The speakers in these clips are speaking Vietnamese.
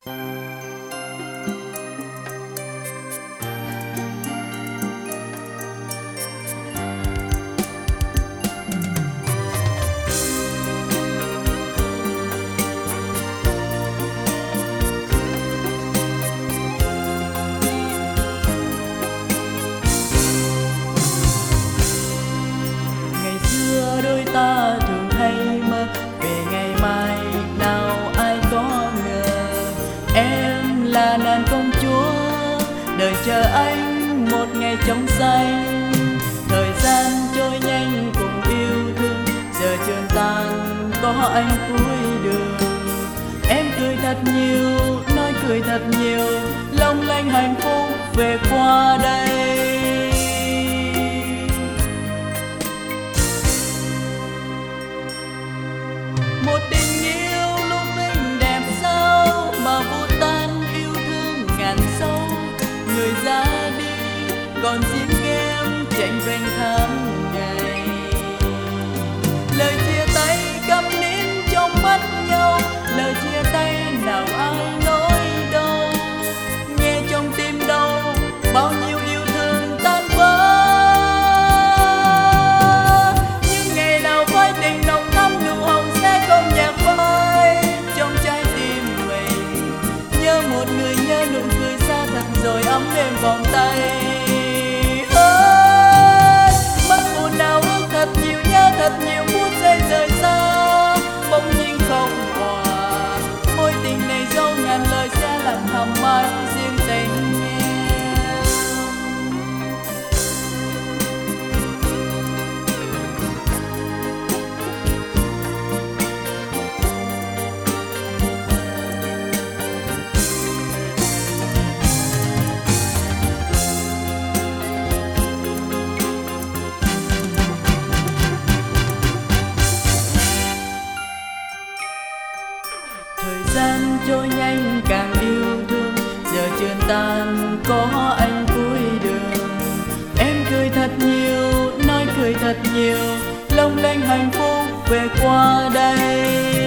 Đôi ta thường hay mơ về ngày mai nào ai có ngờ em là nàng công chúa đời chờ anh một ngày trong xanh. Thời gian trôi nhanh cùng yêu thương giờ trường tàn có anh cuối đường. Em cười thật nhiều nói cười thật nhiều long lanh hạnh phúc về qua đây. Một tình yêu lung linh đẹp sao mà vô tan yêu thương ngàn sâu. Người ra đi còn riêng em tranh vênh tháng ngày. Lời chia tay câm nín trong mắt nhau, lời chia tay nào ai nói đâu. Nghe trong tim đau bao nhiêu yêu thương tan vỡ. Nhưng ngày nào với tình nồng thắm nụ hồng sẽ không nhạt phai trong trái tim mình. Nhớ một người nhớ nụ cười xa thật rồi ấm êm vòng tay. Mất buồn nào ước thật nhiều nhớ thật nhiều phút giây rời xa bỗng nhiên không hòa. Mối tình này dẫu ngàn lời sẽ lặng thầm mãi riêng tình em. Thời gian trôi nhanh càng yêu thương giờ trường tàn có anh cuối đường. Em cười thật nhiều nói cười thật nhiều long lanh hạnh phúc về qua đây.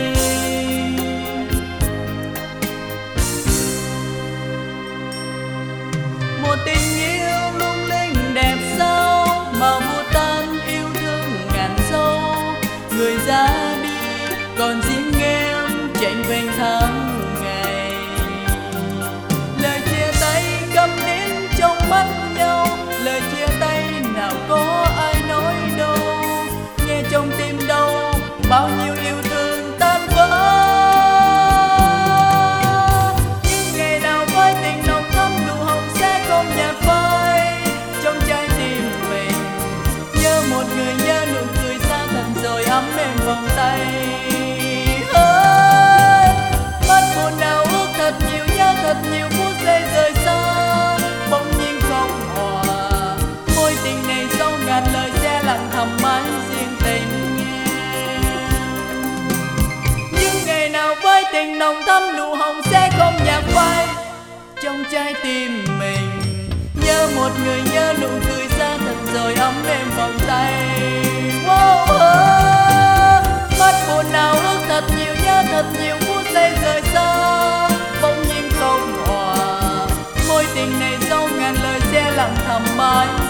Một tình yêu lung linh đẹp sao mà vô tan yêu thương ngàn sâu. Người ra đi còn riêng em tranh vênh tháng ngày. Lời chia tay câm nín trong mắt nhau, lời chia tay nào có ai nói đâu. Nghe trong tim đau bao nhiêu yêu thương tan vỡ. Nhưng ngày nào với tình nồng thắm nụ hồng sẽ không nhạt phai trong trái tim mình. Nhớ một người nhớ nụ cười xa thật rồi ấm êm vòng tay. Thật nhiều phút giây rời xa bỗng nhiên không hòa. Mối tình này dẫu ngàn lời sẽ lặng thầm mãi riêng tình em. Nhưng ngày nào với tình nồng thắm nụ hồng sẽ không nhạt phai trong trái tim mình. Nhớ một người nhớ nụ cười xa thật rồi ấm êm vòng tay. Mất buồn nào ước thật nhiều nhớ thật nhiều phút giây rời xa bỗng nhiên không hòa. Mối tình này dẫu ngàn lời sẽ lặng thầm mãi